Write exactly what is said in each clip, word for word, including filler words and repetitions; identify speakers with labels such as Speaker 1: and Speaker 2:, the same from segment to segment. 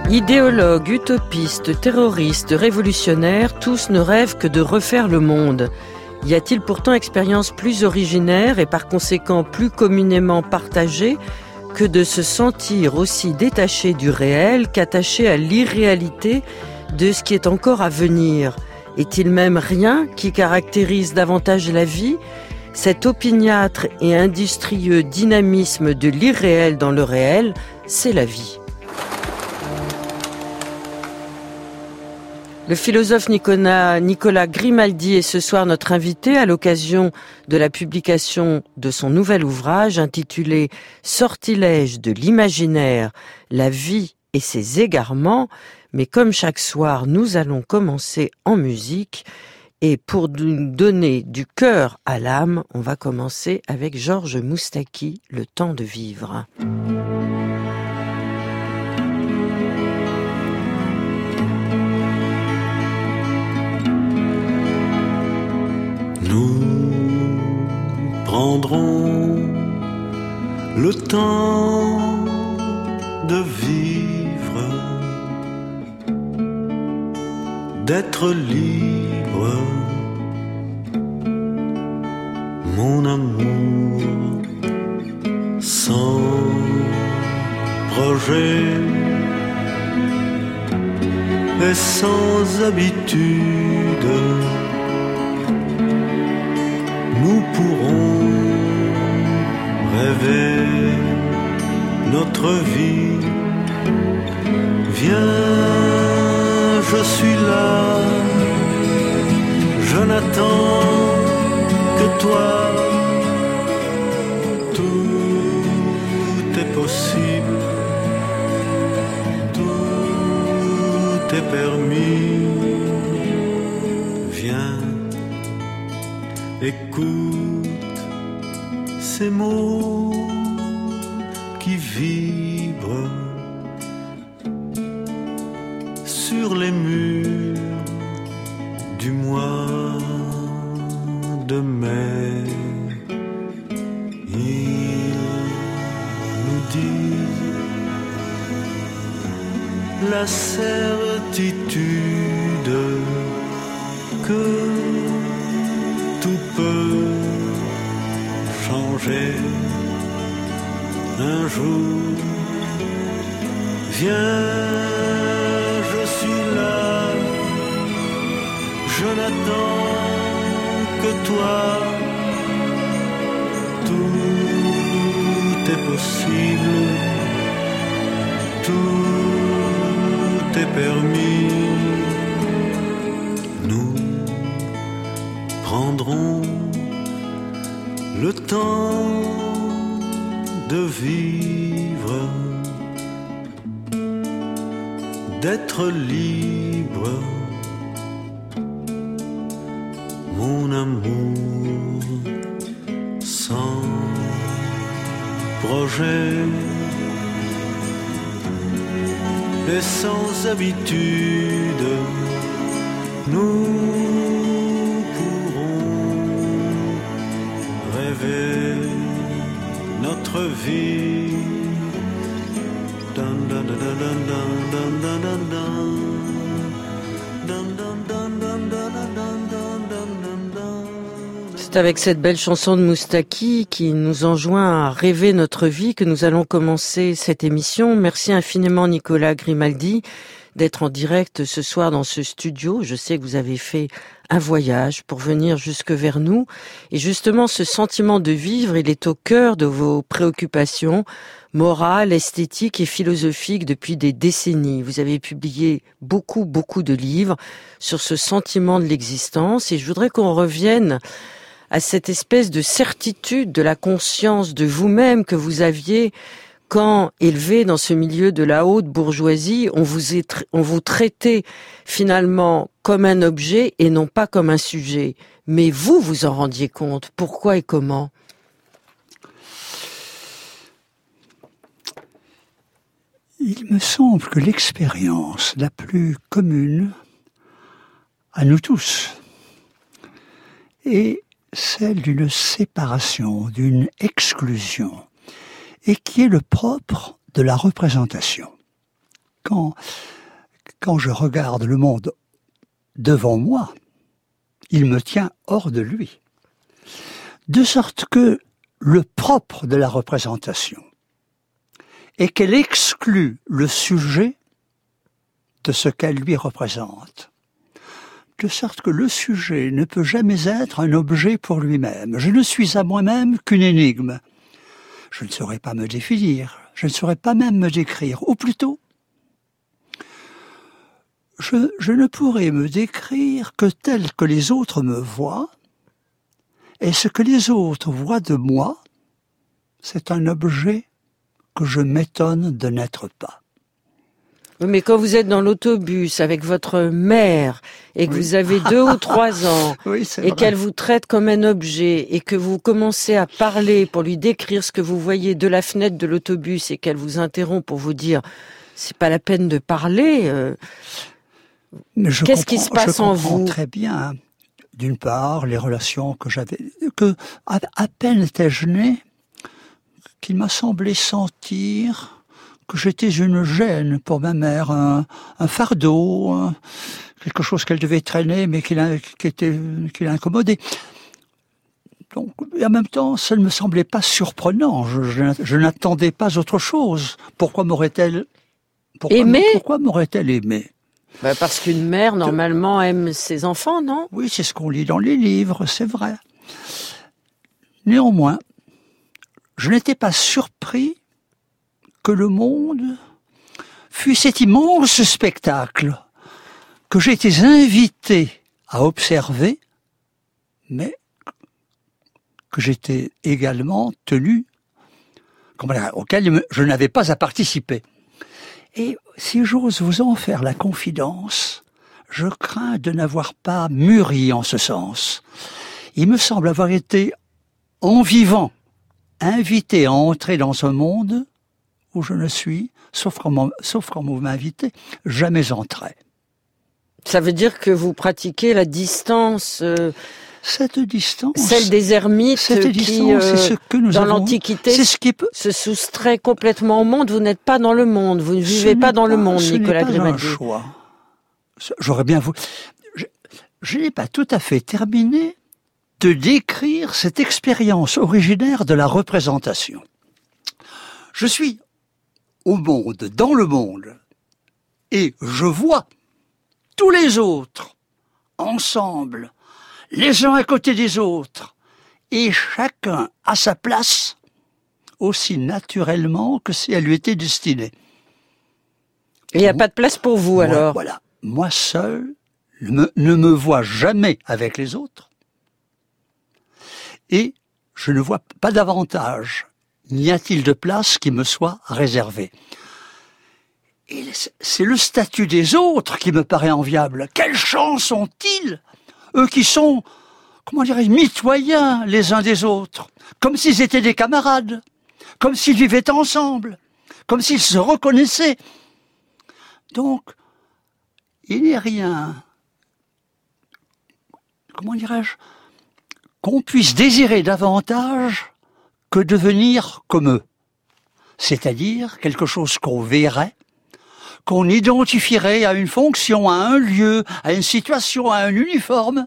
Speaker 1: Idéologues, utopistes, terroristes, révolutionnaires, tous ne rêvent que de refaire le monde. Y a-t-il pourtant expérience plus originaire et par conséquent plus communément partagée que de se sentir aussi détaché du réel qu'attaché à l'irréalité de ce qui est encore à venir? Est-il même rien qui caractérise davantage la vie? Cet opiniâtre et industrieux dynamisme de l'irréel dans le réel, c'est la vie. Le philosophe Nicolas, Nicolas Grimaldi est ce soir notre invité à l'occasion de la publication de son nouvel ouvrage intitulé « Sortilèges de l'imaginaire, la vie et ses égarements ». Mais comme chaque soir, nous allons commencer en musique. Et pour nous donner du cœur à l'âme, on va commencer avec Georges Moustaki, Le temps de vivre.
Speaker 2: Nous prendrons le temps de vivre, d'être libre, mon amour, sans projet et sans habitude. Nous pourrons rêver notre vie. Viens, je suis là, je n'attends que toi. Tout est possible, tout est permis. Viens, écoute ces mots qui vibrent sur les murs du mois de mai. Ils nous disent la certitude que tout peut changer un jour. Viens, je suis là, je n'attends que toi. Tout est possible, tout est permis. Nous prendrons le temps de vivre, d'être libre, mon amour, sans projet et sans habitude. Nous notre vie.
Speaker 1: C'est avec cette belle chanson de Moustaki qui nous enjoint à rêver notre vie que nous allons commencer cette émission. Merci infiniment Nicolas Grimaldi d'être en direct ce soir dans ce studio. Je sais que vous avez fait un voyage pour venir jusque vers nous. Et justement, ce sentiment de vivre, il est au cœur de vos préoccupations morales, esthétiques et philosophiques depuis des décennies. Vous avez publié beaucoup, beaucoup de livres sur ce sentiment de l'existence. Et je voudrais qu'on revienne à cette espèce de certitude de la conscience de vous-même que vous aviez quand, élevé dans ce milieu de la haute bourgeoisie, on vous, est, on vous traitait finalement comme un objet et non pas comme un sujet. Mais vous, vous en rendiez compte. Pourquoi et comment ?
Speaker 3: Il me semble que l'expérience la plus commune à nous tous est celle d'une séparation, d'une exclusion, et qui est le propre de la représentation. quand, quand je regarde le monde devant moi, il me tient hors de lui. De sorte que le propre de la représentation est qu'elle exclut le sujet de ce qu'elle lui représente. De sorte que le sujet ne peut jamais être un objet pour lui-même. Je ne suis à moi-même qu'une énigme. Je ne saurais pas me définir, je ne saurais pas même me décrire, ou plutôt, je, je ne pourrais me décrire que tel que les autres me voient, et ce que les autres voient de moi, c'est un objet que je m'étonne de n'être pas.
Speaker 1: Mais quand vous êtes dans l'autobus avec votre mère et que oui. vous avez deux ou trois ans
Speaker 3: oui,
Speaker 1: et qu'elle vous traite comme un objet et que vous commencez à parler pour lui décrire ce que vous voyez de la fenêtre de l'autobus et qu'elle vous interrompt pour vous dire c'est pas la peine de parler, euh, qu'est-ce qui se passe en vous ?
Speaker 3: Je comprends très bien, d'une part, les relations que j'avais, que à, à peine étais-je né, qu'il m'a semblé sentir que j'étais une gêne pour ma mère, un, un fardeau, un, quelque chose qu'elle devait traîner, mais qui, l'a, qui, était, qui l'incommodait. Donc, et en même temps, ça ne me semblait pas surprenant. Je, je, je n'attendais pas autre chose. Pourquoi m'aurait-elle pourquoi,
Speaker 1: aimé
Speaker 3: Pourquoi m'aurait-elle aimé
Speaker 1: bah Parce qu'une mère, normalement, aime ses enfants, non ?
Speaker 3: Oui, c'est ce qu'on lit dans les livres, c'est vrai. Néanmoins, je n'étais pas surpris que le monde fût cet immense spectacle que j'étais invité à observer, mais que j'étais également tenu, auquel je n'avais pas à participer. Et si j'ose vous en faire la confidence, je crains de n'avoir pas mûri en ce sens. Il me semble avoir été, en vivant, invité à entrer dans un monde où je ne suis, sauf quand, sauf quand vous m'invitez, jamais entré.
Speaker 1: Ça veut dire que vous pratiquez la distance, euh,
Speaker 3: cette distance,
Speaker 1: celle des ermites
Speaker 3: cette
Speaker 1: qui,
Speaker 3: distance,
Speaker 1: euh,
Speaker 3: c'est ce que nous
Speaker 1: dans
Speaker 3: avons,
Speaker 1: l'Antiquité,
Speaker 3: c'est ce qui peut,
Speaker 1: se soustrait complètement au monde. Vous n'êtes pas dans le monde, vous ne vivez pas dans
Speaker 3: pas,
Speaker 1: le monde,
Speaker 3: ce
Speaker 1: Nicolas
Speaker 3: Grimaldi. Ce n'est pas un choix. J'aurais bien voulu... Je, je n'ai pas tout à fait terminé de décrire cette expérience originaire de la représentation. Je suis au monde, dans le monde, et je vois tous les autres, ensemble, les uns à côté des autres, et chacun à sa place, aussi naturellement que si elle lui était destinée.
Speaker 1: Il n'y a pas de place pour vous,
Speaker 3: moi,
Speaker 1: alors ?
Speaker 3: Voilà. Moi seul ne me, ne me vois jamais avec les autres, et je ne vois pas davantage. N'y a-t-il de place qui me soit réservée ? Et c'est le statut des autres qui me paraît enviable. Quelle chance ont-ils, eux qui sont, comment dirais-je, mitoyens les uns des autres, comme s'ils étaient des camarades, comme s'ils vivaient ensemble, comme s'ils se reconnaissaient. Donc, il n'est rien, comment dirais-je, qu'on puisse désirer davantage que devenir comme eux. C'est-à-dire quelque chose qu'on verrait, qu'on identifierait à une fonction, à un lieu, à une situation, à un uniforme,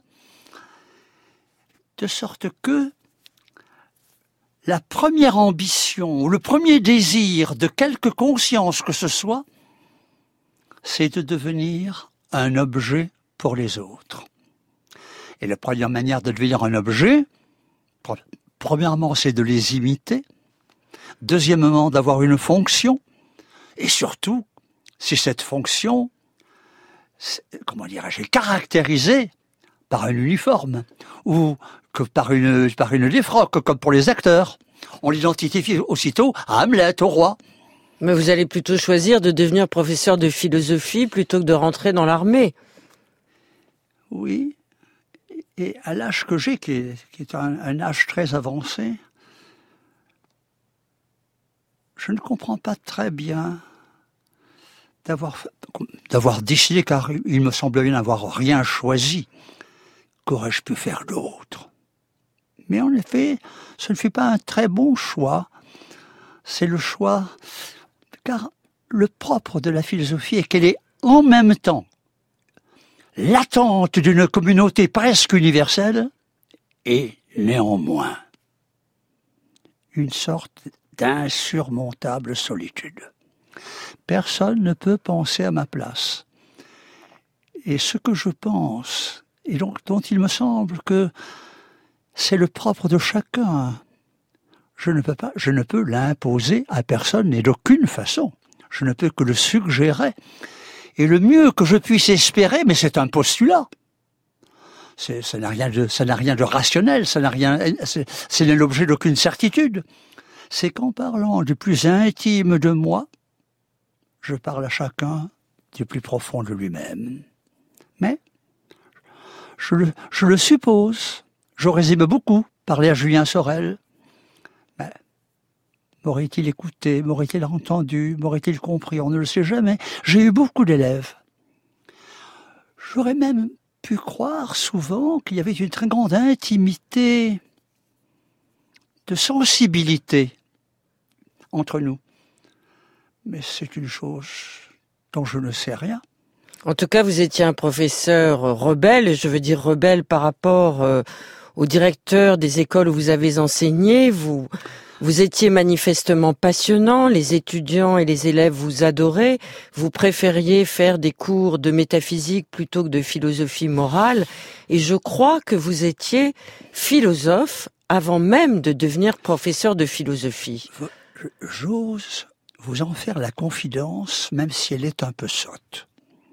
Speaker 3: de sorte que la première ambition, ou le premier désir de quelque conscience que ce soit, c'est de devenir un objet pour les autres. Et la première manière de devenir un objet, premièrement, c'est de les imiter. Deuxièmement, d'avoir une fonction. Et surtout, si cette fonction, comment dirais-je, est caractérisée par un uniforme ou que par une, par une défroque, comme pour les acteurs. On l'identifie aussitôt à Hamlet, au roi.
Speaker 1: Mais vous allez plutôt choisir de devenir professeur de philosophie plutôt que de rentrer dans l'armée.
Speaker 3: Oui. Et à l'âge que j'ai, qui est, qui est un, un âge très avancé, je ne comprends pas très bien d'avoir, d'avoir décidé, car il me semble bien n'avoir rien choisi. Qu'aurais-je pu faire d'autre ? Mais en effet, ce ne fut pas un très bon choix. C'est le choix, car le propre de la philosophie est qu'elle est en même temps l'attente d'une communauté presque universelle et néanmoins une sorte d'insurmontable solitude. Personne ne peut penser à ma place. Et ce que je pense, et donc dont il me semble que c'est le propre de chacun, je ne peux pas, je ne peux l'imposer à personne et d'aucune façon. Je ne peux que le suggérer. Et le mieux que je puisse espérer, mais c'est un postulat. C'est, ça n'a rien de, ça n'a rien de rationnel, ça n'a rien, c'est, c'est l'objet d'aucune certitude. C'est qu'en parlant du plus intime de moi, je parle à chacun du plus profond de lui-même. Mais, je le, je le suppose, j'aurais aimé beaucoup parler à Julien Sorel. Mais, m'aurait-il écouté, m'aurait-il entendu, m'aurait-il compris? On ne le sait jamais. J'ai eu beaucoup d'élèves. J'aurais même pu croire souvent qu'il y avait une très grande intimité, de sensibilité entre nous. Mais c'est une chose dont je ne sais rien.
Speaker 1: En tout cas, vous étiez un professeur rebelle, et je veux dire rebelle par rapport euh, au directeur des écoles où vous avez enseigné. Vous, vous étiez manifestement passionnant, les étudiants et les élèves vous adoraient. Vous préfériez faire des cours de métaphysique plutôt que de philosophie morale. Et je crois que vous étiez philosophe avant même de devenir professeur de philosophie.
Speaker 3: J'ose vous en faire la confidence, même si elle est un peu sotte.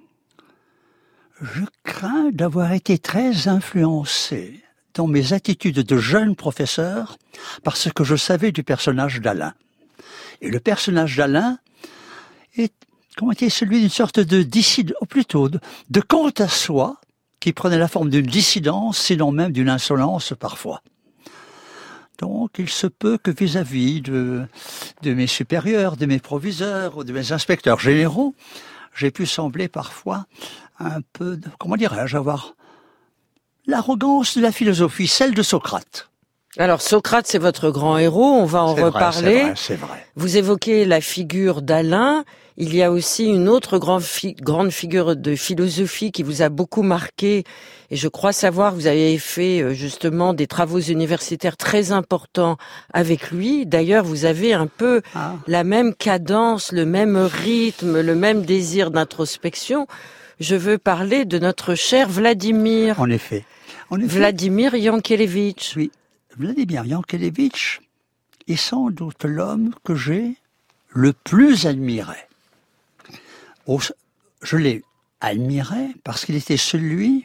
Speaker 3: Je crains d'avoir été très influencé dans mes attitudes de jeune professeur par ce que je savais du personnage d'Alain. Et le personnage d'Alain est, comment dire, celui d'une sorte de dissident, ou plutôt de, de quant à soi, qui prenait la forme d'une dissidence, sinon même d'une insolence parfois. Donc, il se peut que vis-à-vis de, de mes supérieurs, de mes proviseurs ou de mes inspecteurs généraux, j'ai pu sembler parfois un peu, de, comment dirais-je, avoir l'arrogance de la philosophie, celle de Socrate.
Speaker 1: Alors, Socrate, c'est votre grand héros, on va en
Speaker 3: c'est
Speaker 1: reparler.
Speaker 3: Vrai, c'est vrai, c'est vrai.
Speaker 1: Vous évoquez la figure d'Alain. Il y a aussi une autre grande, fi- grande figure de philosophie qui vous a beaucoup marqué. Et je crois savoir que vous avez fait justement des travaux universitaires très importants avec lui. D'ailleurs, vous avez un peu ah. la même cadence, le même rythme, le même désir d'introspection. Je veux parler de notre cher Vladimir.
Speaker 3: En effet. En effet.
Speaker 1: Vladimir Yankelevitch.
Speaker 3: Oui. Vladimir Yankelevitch est sans doute l'homme que j'ai le plus admiré. Je l'ai admiré parce qu'il était celui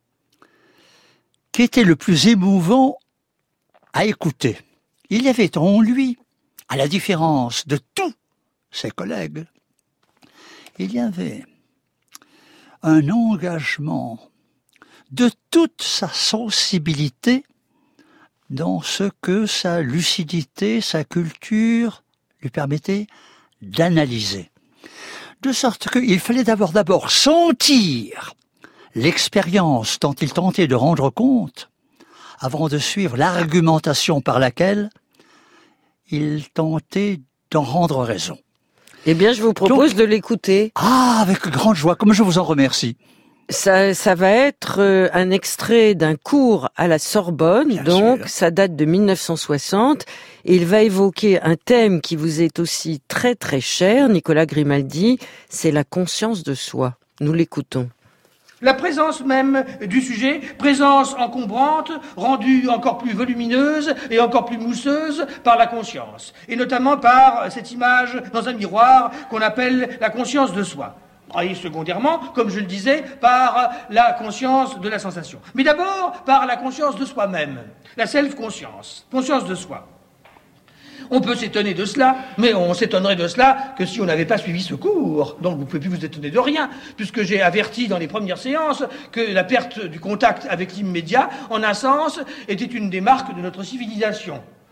Speaker 3: qui était le plus émouvant à écouter. Il y avait en lui, à la différence de tous ses collègues, il y avait un engagement de toute sa sensibilité dans ce que sa lucidité, sa culture lui permettait d'analyser. De sorte qu'il fallait d'abord d'abord sentir l'expérience dont il tentait de rendre compte avant de suivre l'argumentation par laquelle il tentait d'en rendre raison.
Speaker 1: Eh bien, je vous propose
Speaker 3: Donc,
Speaker 1: de l'écouter.
Speaker 3: Ah, avec grande joie, comme je vous en remercie.
Speaker 1: Ça, ça va être un extrait d'un cours à la Sorbonne,
Speaker 3: Bien
Speaker 1: donc
Speaker 3: sûr.
Speaker 1: Ça date de mille neuf cent soixante, et il va évoquer un thème qui vous est aussi très très cher, Nicolas Grimaldi, c'est la conscience de soi. Nous l'écoutons.
Speaker 4: La présence même du sujet, présence encombrante, rendue encore plus volumineuse et encore plus mousseuse par la conscience, et notamment par cette image dans un miroir qu'on appelle la conscience de soi. Et secondairement, comme je le disais, par la conscience de la sensation. Mais d'abord, par la conscience de soi-même, la self-conscience, conscience de soi. On peut s'étonner de cela, mais on s'étonnerait de cela que si on n'avait pas suivi ce cours. Donc vous ne pouvez plus vous étonner de rien, puisque j'ai averti dans les premières séances que la perte du contact avec l'immédiat, en un sens, était une des marques de notre civilisation.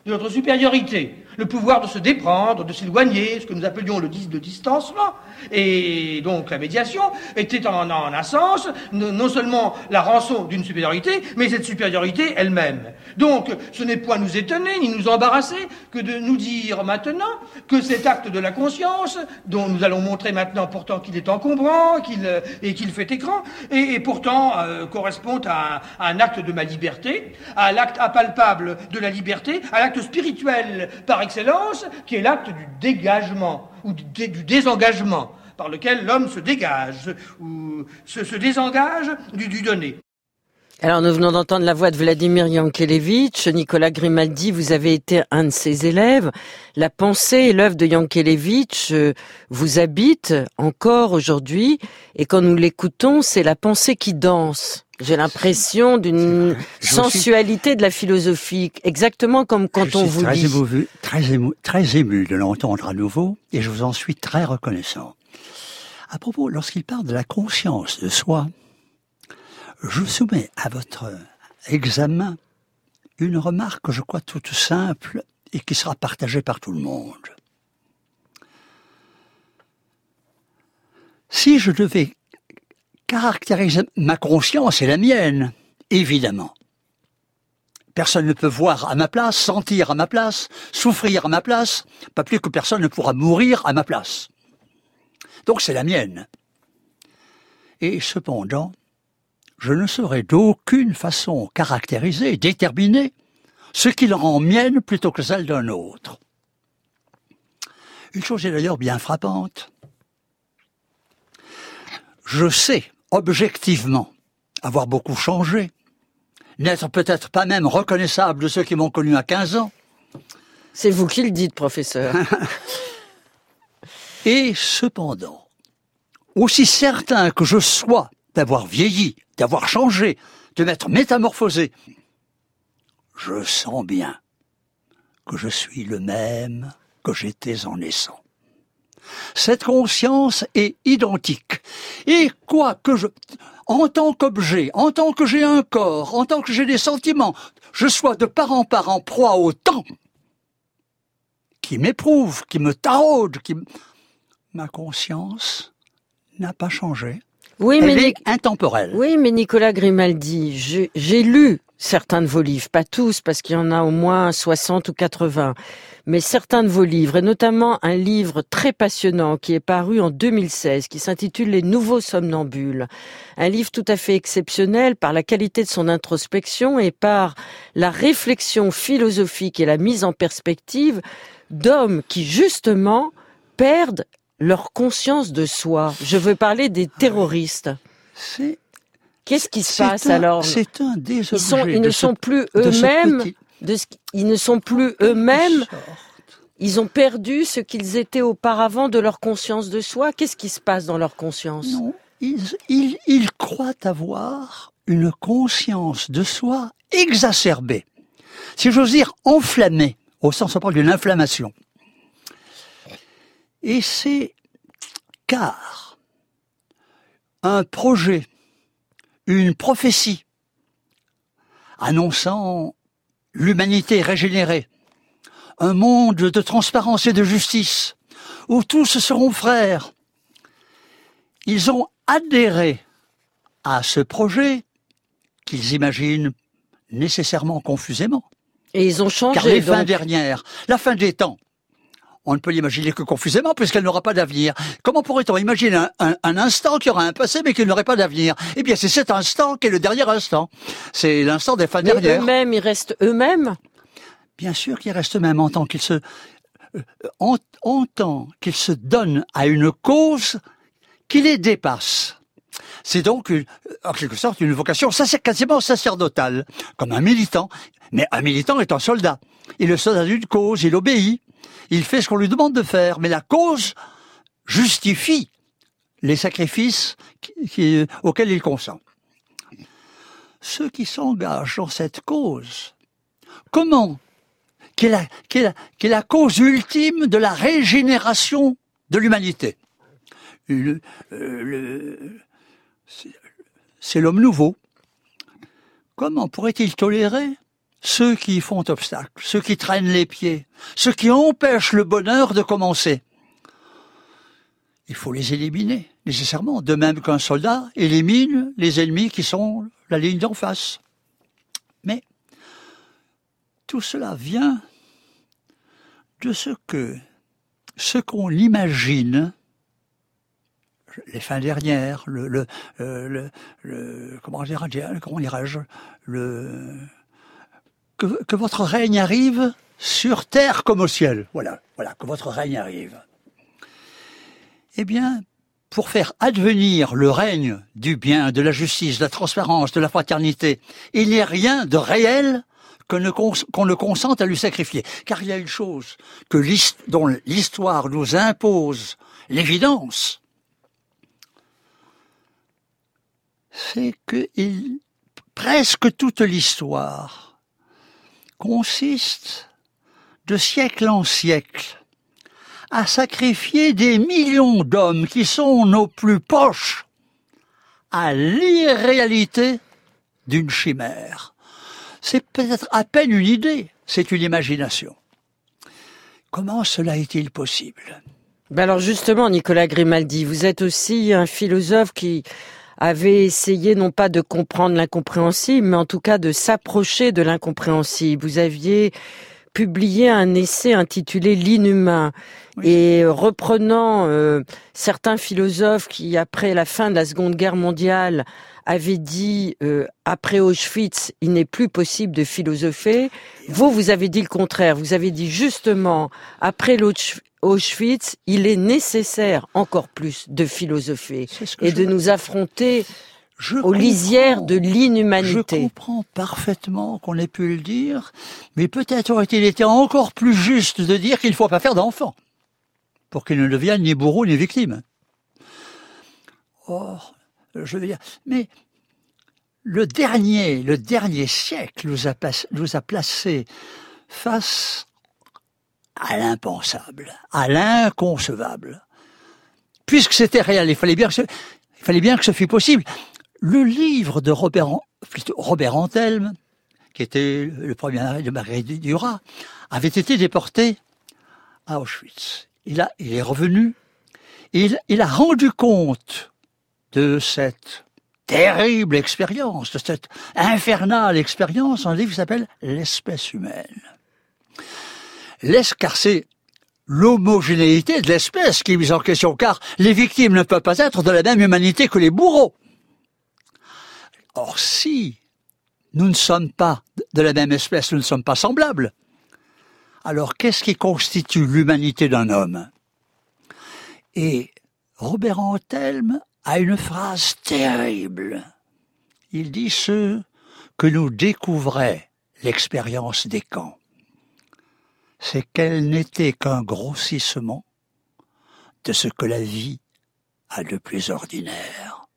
Speaker 4: de notre supériorité, le pouvoir de se déprendre, de s'éloigner, ce que nous appelions le, dis- le distancement. Et donc la médiation était en, en un sens non, non seulement la rançon d'une supériorité, mais cette supériorité elle-même. Donc ce n'est point nous étonner ni nous embarrasser que de nous dire maintenant que cet acte de la conscience, dont nous allons montrer maintenant pourtant qu'il est encombrant qu'il, et qu'il fait écran, et, et pourtant euh, correspond à un, à un acte de ma liberté, à l'acte impalpable de la liberté, à l'acte spirituel par excellence, qui est l'acte du dégagement ou du, dé, du désengagement, par lequel l'homme se dégage ou se, se désengage du, du donné.
Speaker 1: Alors, nous venons d'entendre la voix de Vladimir Yankelevitch. Nicolas Grimaldi, vous avez été un de ses élèves. La pensée et l'œuvre de Yankelevitch vous habitent encore aujourd'hui. Et quand nous l'écoutons, c'est la pensée qui danse. J'ai l'impression d'une sensualité de la philosophie, exactement comme quand
Speaker 3: je
Speaker 1: on
Speaker 3: suis
Speaker 1: vous
Speaker 3: très
Speaker 1: dit.
Speaker 3: Ému, très, ému, très ému de l'entendre à nouveau, et je vous en suis très reconnaissant. À propos, lorsqu'il parle de la conscience de soi, je soumets à votre examen une remarque que je crois toute simple et qui sera partagée par tout le monde. Si je devais caractériser ma conscience et la mienne, évidemment, personne ne peut voir à ma place, sentir à ma place, souffrir à ma place, pas plus que personne ne pourra mourir à ma place. Donc c'est la mienne. Et cependant, je ne saurais d'aucune façon caractériser, déterminer ce qui la rend mienne plutôt que celle d'un autre. Une chose est d'ailleurs bien frappante. Je sais, objectivement, avoir beaucoup changé, n'être peut-être pas même reconnaissable de ceux qui m'ont connu à quinze ans.
Speaker 1: C'est vous qui le dites, professeur.
Speaker 3: Et cependant, aussi certain que je sois d'avoir vieilli, d'avoir changé, de m'être métamorphosé, je sens bien que je suis le même que j'étais en naissant. Cette conscience est identique. Et quoi que je, en tant qu'objet, en tant que j'ai un corps, en tant que j'ai des sentiments, je sois de part en part en proie au temps qui m'éprouve, qui me taraude, qui... ma conscience n'a pas changé.
Speaker 1: Oui,
Speaker 3: Elle
Speaker 1: mais
Speaker 3: est
Speaker 1: Nic-
Speaker 3: intemporelle.
Speaker 1: Oui, mais Nicolas Grimaldi, je- j'ai lu certains de vos livres, pas tous, parce qu'il y en a au moins soixante ou quatre-vingts, mais certains de vos livres, et notamment un livre très passionnant qui est paru en deux mille seize, qui s'intitule « Les nouveaux somnambules ». Un livre tout à fait exceptionnel par la qualité de son introspection et par la réflexion philosophique et la mise en perspective d'hommes qui, justement, perdent leur conscience de soi. Je veux parler des terroristes.
Speaker 3: C'est,
Speaker 1: Qu'est-ce qui se
Speaker 3: c'est
Speaker 1: passe
Speaker 3: un,
Speaker 1: alors
Speaker 3: C'est un des
Speaker 1: Ils, sont,
Speaker 3: objets
Speaker 1: ils
Speaker 3: de
Speaker 1: ne
Speaker 3: ce-
Speaker 1: sont plus
Speaker 3: de ce
Speaker 1: eux-mêmes.
Speaker 3: petit-
Speaker 1: De ce, ils ne sont plus eux-mêmes. Ils ont perdu ce qu'ils étaient auparavant de leur conscience de soi. Qu'est-ce qui se passe dans leur conscience?
Speaker 3: Non, ils, ils, ils croient avoir une conscience de soi exacerbée. Si j'ose dire, enflammée, au sens on parle d'une inflammation. Et c'est car un projet, une prophétie, annonçant l'humanité régénérée, un monde de transparence et de justice, où tous seront frères, ils ont adhéré à ce projet qu'ils imaginent nécessairement confusément.
Speaker 1: Et ils ont changé.
Speaker 3: Car les
Speaker 1: donc.
Speaker 3: fins dernières, la fin des temps, on ne peut l'imaginer que confusément puisqu'elle n'aura pas d'avenir. Comment pourrait-on imaginer un, un, un instant qui aura un passé mais qui n'aurait pas d'avenir? Eh bien, c'est cet instant qui est le dernier instant. C'est l'instant des fins
Speaker 1: Mais
Speaker 3: dernières.
Speaker 1: eux-mêmes, ils restent eux-mêmes.
Speaker 3: Bien sûr qu'ils restent même en tant qu'ils se, euh, en, en tant qu'ils se donnent à une cause qui les dépasse. C'est donc, une, en quelque sorte, une vocation ça c'est quasiment sacerdotale, comme un militant. Mais un militant est un soldat. Il est le soldat d'une cause, il obéit. Il fait ce qu'on lui demande de faire, mais la cause justifie les sacrifices qui, qui, auxquels il consent. Ceux qui s'engagent dans cette cause, comment, qui est la, qui est la, qui est la cause ultime de la régénération de l'humanité. Le, le, c'est, c'est l'homme nouveau. Comment pourrait-il tolérer ceux qui font obstacle, ceux qui traînent les pieds, ceux qui empêchent le bonheur de commencer. Il faut les éliminer, nécessairement, de même qu'un soldat élimine les ennemis qui sont la ligne d'en face. Mais tout cela vient de ce que, ce qu'on imagine, les fins dernières, le, le, euh, le, le comment dirais-je, comment dirais-je, le, que, que votre règne arrive sur terre comme au ciel. Voilà, voilà, que votre règne arrive. Eh bien, pour faire advenir le règne du bien, de la justice, de la transparence, de la fraternité, il n'y a rien de réel qu'on ne, cons- qu'on ne consente à lui sacrifier. Car il y a une chose que l'hist- dont l'histoire nous impose, l'évidence, c'est que il, presque toute l'histoire consiste de siècle en siècle à sacrifier des millions d'hommes qui sont nos plus proches à l'irréalité d'une chimère. C'est peut-être à peine une idée, c'est une imagination. Comment cela est-il possible ?
Speaker 1: Ben alors justement, Nicolas Grimaldi, vous êtes aussi un philosophe qui avait essayé non pas de comprendre l'incompréhensible, mais en tout cas de s'approcher de l'incompréhensible. Vous aviez publié un essai intitulé « L'inhumain ». Oui. Et reprenant euh, certains philosophes qui, après la fin de la Seconde Guerre mondiale, avaient dit euh, « après Auschwitz, il n'est plus possible de philosopher », vous, vous avez dit le contraire. Vous avez dit justement, après Auschwitz, il est nécessaire encore plus de philosopher et de nous affronter Je aux lisières de l'inhumanité.
Speaker 3: Je comprends parfaitement qu'on ait pu le dire, mais peut-être aurait-il été encore plus juste de dire qu'il ne faut pas faire d'enfants, pour qu'ils ne deviennent ni bourreaux ni victimes. Or, je veux dire, mais le dernier, le dernier siècle nous a, nous a placés face à l'impensable, à l'inconcevable. Puisque c'était réel, il fallait bien que ce, il fallait bien que ce fût possible. Le livre de Robert, plutôt Robert Antelme, qui était le premier de Marguerite Duras, avait été déporté à Auschwitz. Il, a, il est revenu, et il, il a rendu compte de cette terrible expérience, de cette infernale expérience, un livre qui s'appelle « L'espèce humaine ». Car c'est l'homogénéité de l'espèce qui est mise en question, car les victimes ne peuvent pas être de la même humanité que les bourreaux. Or, si nous ne sommes pas de la même espèce, nous ne sommes pas semblables, alors qu'est-ce qui constitue l'humanité d'un homme ? Et Robert Antelme a une phrase terrible. Il dit ce que nous découvrait l'expérience des camps, c'est qu'elle n'était qu'un grossissement de ce que la vie a de plus ordinaire.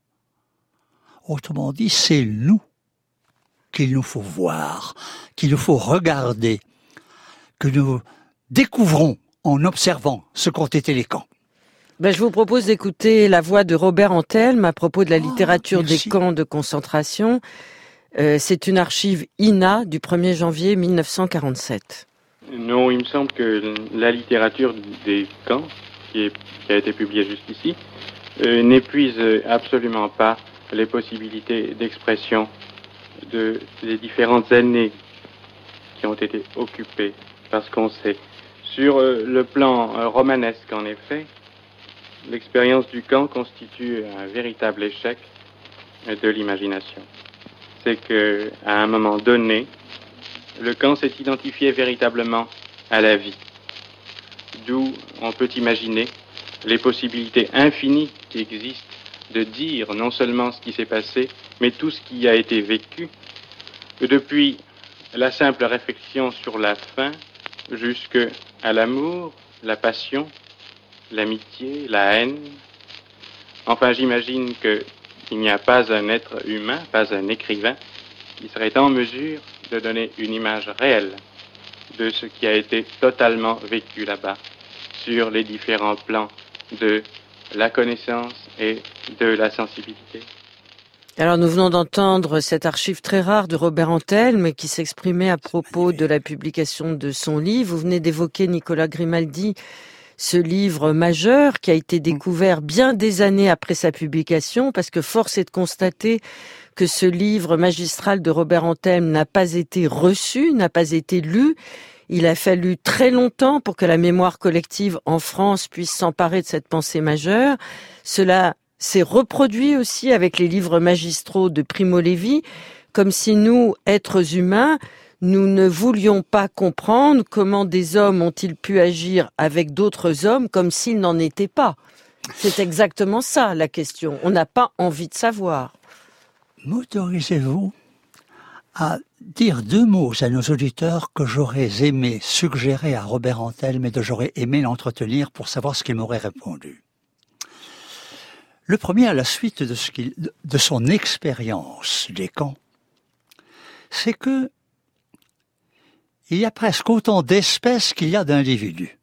Speaker 3: Autrement dit, c'est nous qu'il nous faut voir, qu'il nous faut regarder, que nous découvrons en observant ce qu'ont été les camps.
Speaker 1: Ben, je vous propose d'écouter la voix de Robert Antelme à propos de la littérature oh, des camps de concentration. Euh, c'est une archive I N A du premier janvier mille neuf cent quarante-sept.
Speaker 5: Non, il me semble que la littérature des camps, qui, est, qui a été publiée jusqu'ici, euh, n'épuise absolument pas les possibilités d'expression de, des différentes années qui ont été occupées par ce qu'on sait. Sur euh, le plan euh, romanesque, en effet, l'expérience du camp constitue un véritable échec de l'imagination. C'est que, à un moment donné, le camp s'est identifié véritablement à la vie. D'où on peut imaginer les possibilités infinies qui existent de dire non seulement ce qui s'est passé, mais tout ce qui a été vécu, depuis la simple réflexion sur la fin, jusqu'à l'amour, la passion, l'amitié, la haine. Enfin, j'imagine qu'il n'y a pas un être humain, pas un écrivain, qui serait en mesure de donner une image réelle de ce qui a été totalement vécu là-bas, sur les différents plans de la connaissance et de la sensibilité.
Speaker 1: Alors nous venons d'entendre cette archive très rare de Robert Antelme qui s'exprimait à propos de la publication de son livre. Vous venez d'évoquer, Nicolas Grimaldi, ce livre majeur qui a été découvert bien des années après sa publication, parce que force est de constater que ce livre magistral de Robert Antelme n'a pas été reçu, n'a pas été lu. Il a fallu très longtemps pour que la mémoire collective en France puisse s'emparer de cette pensée majeure. Cela s'est reproduit aussi avec les livres magistraux de Primo Levi, comme si nous, êtres humains, nous ne voulions pas comprendre comment des hommes ont-ils pu agir avec d'autres hommes comme s'ils n'en étaient pas. C'est exactement ça la question. On n'a pas envie de savoir.
Speaker 3: M'autorisez-vous à dire deux mots à nos auditeurs que j'aurais aimé suggérer à Robert Antelme et que j'aurais aimé l'entretenir pour savoir ce qu'il m'aurait répondu. Le premier, à la suite de, ce qu'il, de son expérience des camps, c'est que il y a presque autant d'espèces qu'il y a d'individus.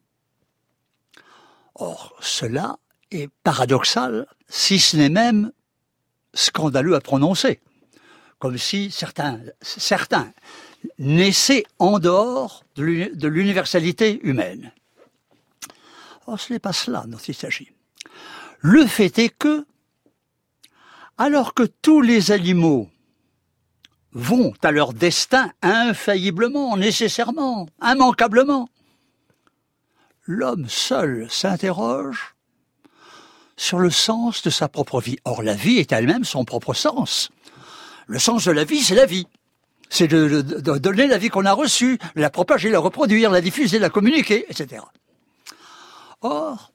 Speaker 3: Or, cela est paradoxal, si ce n'est même scandaleux à prononcer, comme si certains, certains naissaient en dehors de l'universalité humaine. Or, ce n'est pas cela dont il s'agit. Le fait est que, alors que tous les animaux vont à leur destin infailliblement, nécessairement, immanquablement, l'homme seul s'interroge sur le sens de sa propre vie. Or, la vie est elle-même son propre sens. Le sens de la vie, c'est la vie. C'est de, de, de donner la vie qu'on a reçue, la propager, la reproduire, la diffuser, la communiquer, et cetera. Or,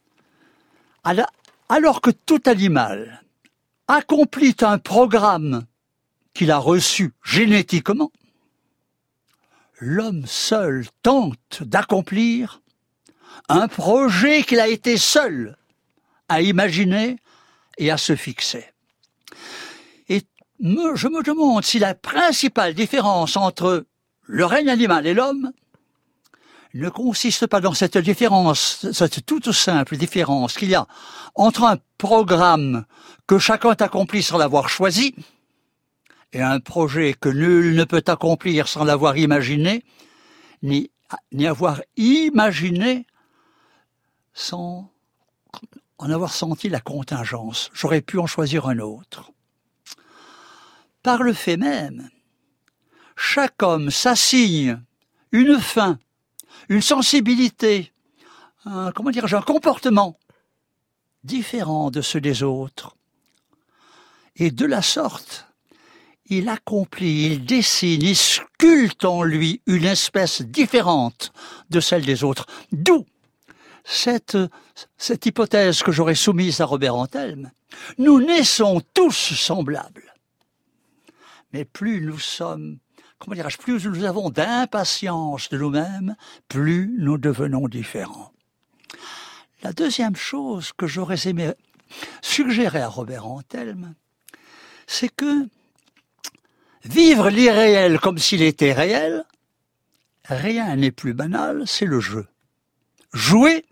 Speaker 3: alors que tout animal accomplit un programme qu'il a reçu génétiquement, l'homme seul tente d'accomplir un projet qu'il a été seul à imaginer et à se fixer. Et me, je me demande si la principale différence entre le règne animal et l'homme ne consiste pas dans cette différence, cette toute simple différence qu'il y a entre un programme que chacun accomplit sans l'avoir choisi et un projet que nul ne peut accomplir sans l'avoir imaginé, ni, ni avoir imaginé sans en avoir senti la contingence. J'aurais pu en choisir un autre. Par le fait même, chaque homme s'assigne une fin, une sensibilité, un, comment dirais-je, un comportement différent de ceux des autres. Et de la sorte, il accomplit, il dessine, il sculpte en lui une espèce différente de celle des autres. D'où cette, cette hypothèse que j'aurais soumise à Robert Antelme. Nous naissons tous semblables. Mais plus nous sommes, comment dirais-je, plus nous avons d'impatience de nous-mêmes, plus nous devenons différents. La deuxième chose que j'aurais aimé suggérer à Robert Antelme, c'est que vivre l'irréel comme s'il était réel, rien n'est plus banal, c'est le jeu. Jouer,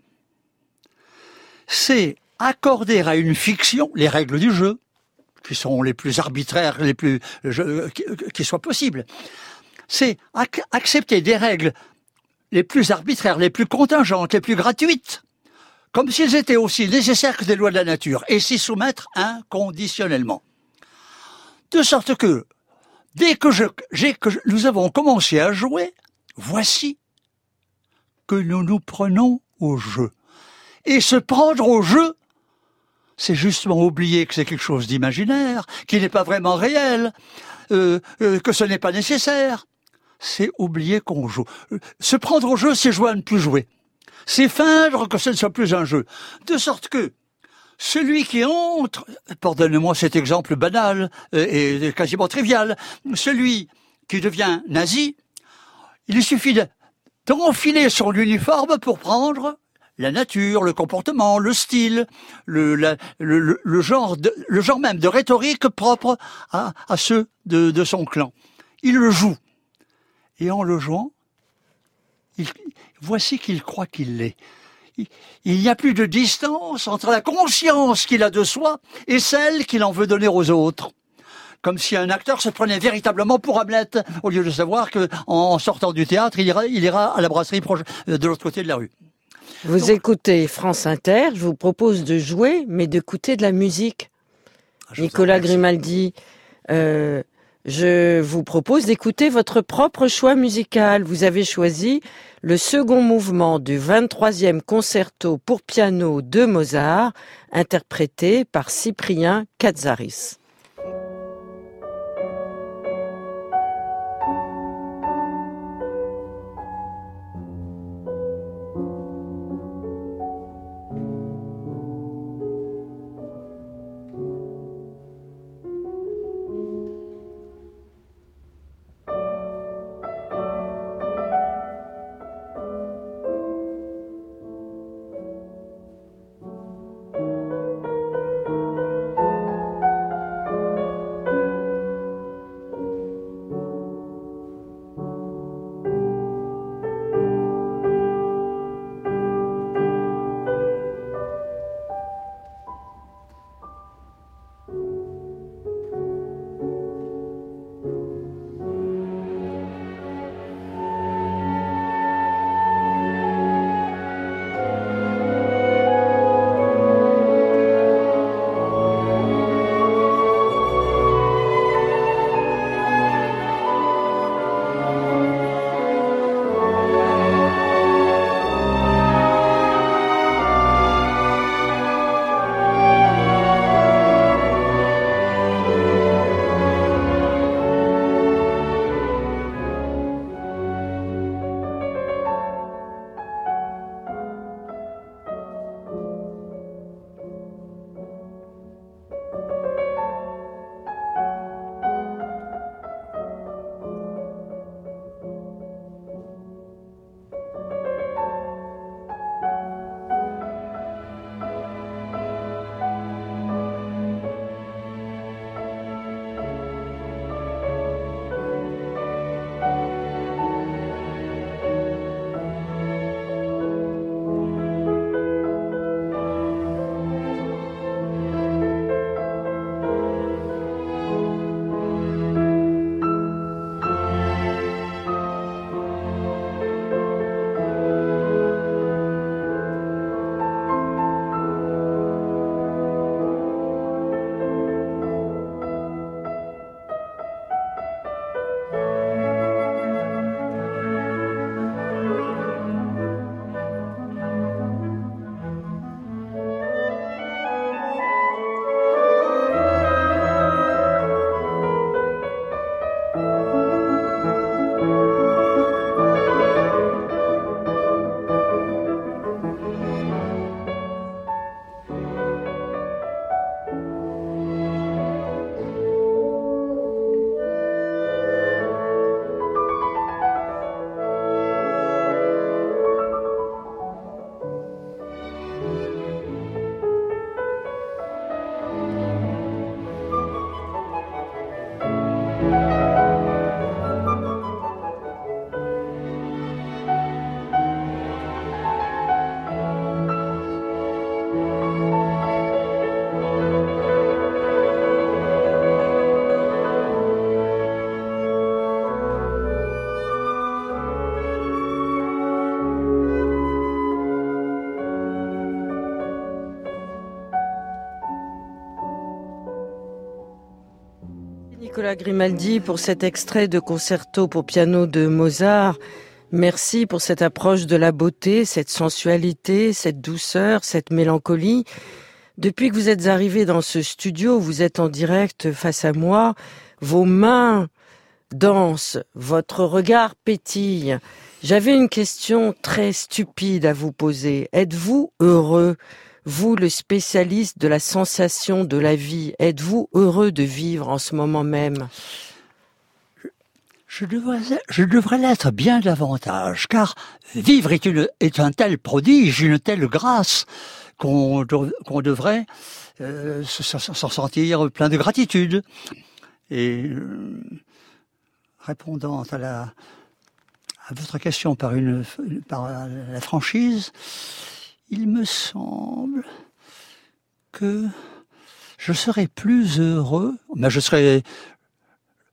Speaker 3: c'est accorder à une fiction les règles du jeu, qui sont les plus arbitraires, les plus euh, qui, qui soient possibles. C'est ac- accepter des règles les plus arbitraires, les plus contingentes, les plus gratuites, comme s'ils étaient aussi nécessaires que des lois de la nature, et s'y soumettre inconditionnellement. De sorte que, dès que, je, j'ai, que je, nous avons commencé à jouer, voici que nous nous prenons au jeu. Et se prendre au jeu, c'est justement oublier que c'est quelque chose d'imaginaire, qui n'est pas vraiment réel, euh, euh, que ce n'est pas nécessaire. C'est oublier qu'on joue. Se prendre au jeu, c'est jouer à ne plus jouer. C'est feindre que ce ne soit plus un jeu. De sorte que celui qui entre, pardonnez-moi cet exemple banal et quasiment trivial, celui qui devient nazi, il suffit de, d'enfiler son uniforme pour prendre la nature, le comportement, le style, le, la, le, le, genre, de, le genre même de rhétorique propre à, à ceux de, de son clan. Il le joue. Et en le jouant, il, voici qu'il croit qu'il l'est. Il, il n'y a plus de distance entre la conscience qu'il a de soi et celle qu'il en veut donner aux autres. comme si un acteur se prenait véritablement pour Hamlet, au lieu de savoir que en sortant du théâtre, il ira, il ira à la brasserie proche, de l'autre côté de la rue.
Speaker 1: Vous
Speaker 3: Donc,
Speaker 1: écoutez France Inter, je vous propose de jouer, mais d'écouter de la musique.
Speaker 3: je vous
Speaker 1: Nicolas
Speaker 3: en remercie.
Speaker 1: Grimaldi, euh, je vous propose d'écouter votre propre choix musical. Vous avez choisi le second mouvement du vingt-troisième concerto pour piano de Mozart, interprété par Cyprien Katsaris. Nicolas Grimaldi pour cet extrait de concerto pour piano de Mozart. Merci pour cette approche de la beauté, cette sensualité, cette douceur, cette mélancolie. Depuis que vous êtes arrivé dans ce studio, vous êtes en direct face à moi, vos mains dansent, votre regard pétille. J'avais une question très stupide à vous poser. Êtes-vous heureux ? Vous, le spécialiste de la sensation de la vie, êtes-vous heureux de vivre en ce moment même ?
Speaker 3: Je devrais, je devrais l'être bien davantage, car vivre est, une, est un tel prodige, une telle grâce, qu'on, qu'on devrait euh, s'en sentir plein de gratitude. Et euh, répondant à, la, à votre question par, une, par la franchise, il me semble que je serais plus heureux, mais je serais,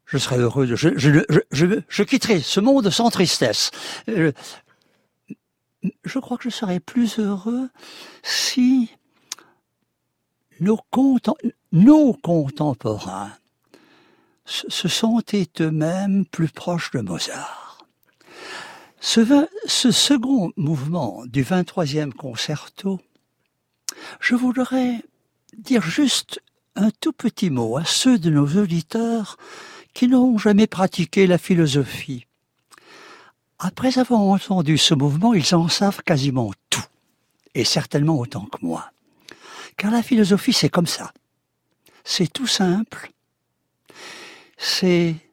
Speaker 3: je serais heureux. De, je, je, je, je, je quitterai ce monde sans tristesse. Je, je crois que je serais plus heureux si nos, contem- nos contemporains se sentaient eux-mêmes plus proches de Mozart. Ce, vingt, ce second mouvement du vingt-troisième concerto, je voudrais dire juste un tout petit mot à ceux de nos auditeurs qui n'ont jamais pratiqué la philosophie. Après avoir entendu ce mouvement, ils en savent quasiment tout, et certainement autant que moi. Car la philosophie, c'est comme ça. C'est tout simple. C'est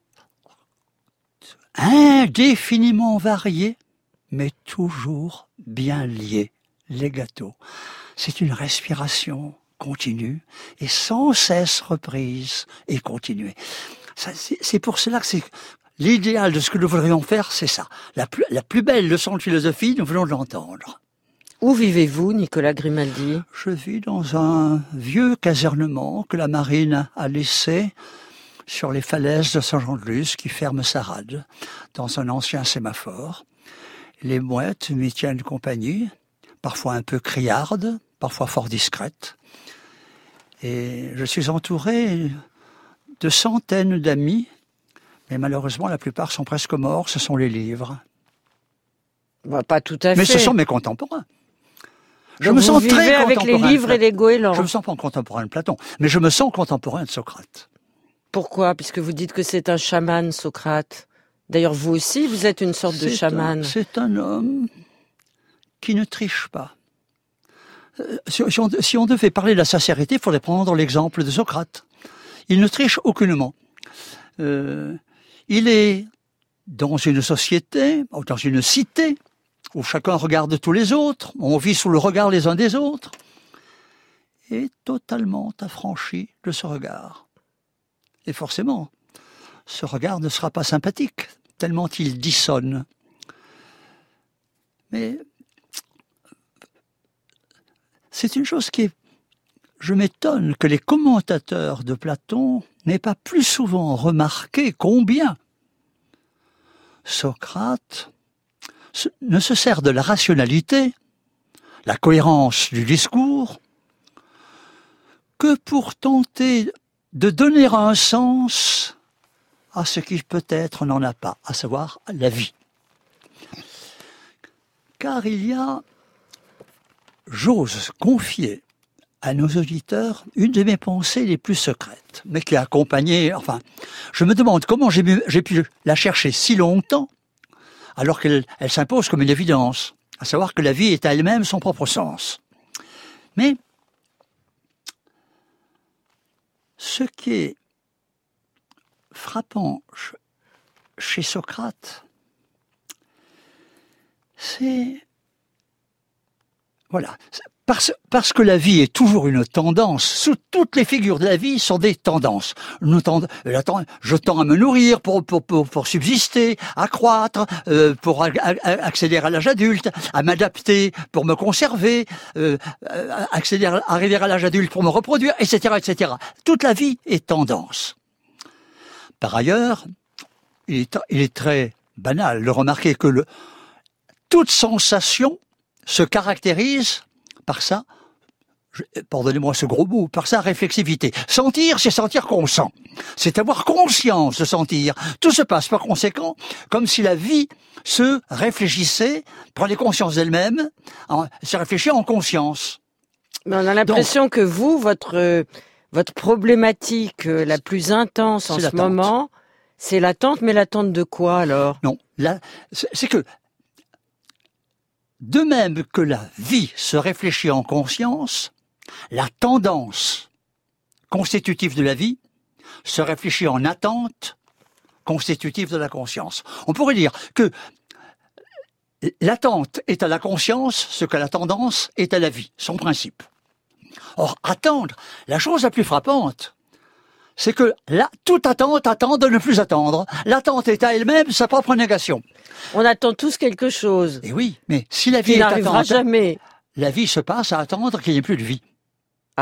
Speaker 3: indéfiniment varié, mais toujours bien lié, legato. C'est une respiration continue et sans cesse reprise et continuée. Ça, c'est, c'est pour cela que c'est l'idéal de ce que nous voudrions faire, c'est ça. La plus, la plus belle leçon de philosophie, nous venons de l'entendre.
Speaker 1: Où vivez-vous, Nicolas Grimaldi ?
Speaker 3: Je vis dans un vieux casernement que la marine a laissé sur les falaises de Saint-Jean-de-Luz qui ferme sa rade, dans un ancien sémaphore. Les mouettes m'y tiennent compagnie, parfois un peu criardes, parfois fort discrètes. Et je suis entouré de centaines d'amis, mais malheureusement la plupart sont presque morts, ce sont les livres.
Speaker 1: Bah, pas tout à fait.
Speaker 3: Mais ce sont mes contemporains.
Speaker 1: Je Donc me sens très avec les livres et les goélands.
Speaker 3: Je me sens pas contemporain de Platon, mais je me sens contemporain de Socrate.
Speaker 1: Pourquoi ? Puisque vous dites que c'est un chaman, Socrate. D'ailleurs, vous aussi, vous êtes une sorte
Speaker 3: c'est
Speaker 1: de chaman.
Speaker 3: Un, c'est un homme qui ne triche pas. Euh, si, si, on, si on devait parler de la sincérité, il faudrait prendre l'exemple de Socrate. Il ne triche aucunement. Euh, il est dans une société, dans une cité, où chacun regarde tous les autres, on vit sous le regard les uns des autres, et totalement affranchi de ce regard. Et forcément, ce regard ne sera pas sympathique, tellement il dissonne. Mais c'est une chose qui est... Je m'étonne que les commentateurs de Platon n'aient pas plus souvent remarqué combien Socrate ne se sert de la rationalité, la cohérence du discours, que pour tenter de donner un sens à ce qui peut-être n'en a pas, à savoir la vie. Car il y a, j'ose confier à nos auditeurs une de mes pensées les plus secrètes, mais qui a accompagné, enfin, je me demande comment j'ai, j'ai pu la chercher si longtemps, alors qu'elle elle s'impose comme une évidence, à savoir que la vie est à elle-même son propre sens. Mais ce qui est frappant chez Socrate, c'est... Voilà. Parce, parce que la vie est toujours une tendance. Sous toutes les figures de la vie sont des tendances. Nous tend, je tends à me nourrir pour, pour, pour, pour subsister, à croître, euh, pour a, a, accéder à l'âge adulte, à m'adapter pour me conserver, euh, accéder, arriver à l'âge adulte pour me reproduire, et cetera, et cetera. Toute la vie est tendance. Par ailleurs, il est, il est très banal de remarquer que le, toute sensation se caractérise par ça, je, pardonnez-moi ce gros mot, par sa réflexivité. Sentir, c'est sentir qu'on sent. C'est avoir conscience de sentir. Tout se passe par conséquent comme si la vie se réfléchissait, prenait conscience d'elle-même, en, se réfléchit en conscience.
Speaker 1: Mais on a l'impression Donc, que vous, votre, euh, votre problématique euh, la plus intense en ce l'attente. moment, c'est l'attente, mais l'attente de quoi alors ?
Speaker 3: Non, là, c'est, c'est que de même que la vie se réfléchit en conscience, la tendance constitutive de la vie se réfléchit en attente constitutive de la conscience. On pourrait dire que l'attente est à la conscience ce que la tendance est à la vie, son principe. Or, attendre, la chose la plus frappante, c'est que là, toute attente attend de ne plus attendre. L'attente est à elle-même sa propre négation.
Speaker 1: On attend tous quelque chose.
Speaker 3: Et oui, mais si la vie
Speaker 1: qui
Speaker 3: est
Speaker 1: n'arrivera
Speaker 3: attente,
Speaker 1: jamais.
Speaker 3: La vie se passe à attendre qu'il n'y ait plus de vie.
Speaker 1: Ah.